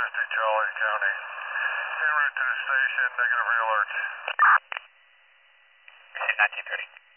50 Charlie County. En route to the station, negative realert. Receive 1930.